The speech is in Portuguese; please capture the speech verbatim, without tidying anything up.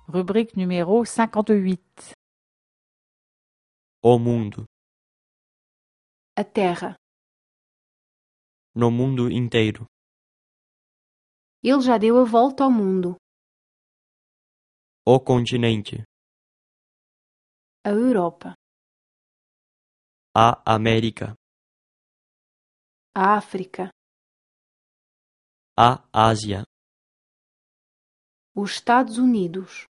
Rubrique numéro cinquante-huit. O mundo. A Terra. No mundo inteiro. Ele já deu a volta ao mundo. O continente. A Europa. A América. A África. A Ásia. Os Estados Unidos.